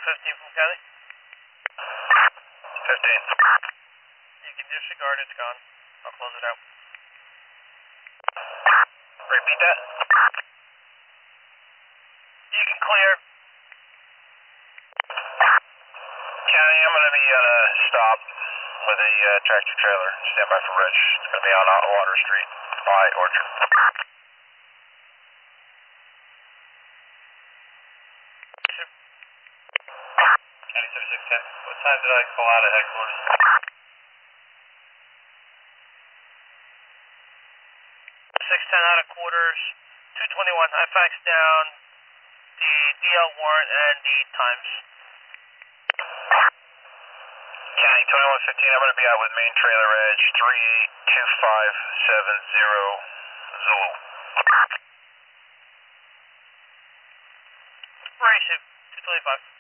15 from County. 15. You can disregard, it's gone. I'll close it out. Repeat that. You can clear. County, I'm going to be on a stop with a tractor trailer. Stand by for Rich. It's going to be on Water Street by Orchard. County 7610. What time did I call out at headquarters? 610 out of quarters. 221. I faxed down the DL warrant and the times. County 2115, I'm going to be out with main trailer edge 382570 Zulu. Race it. 225.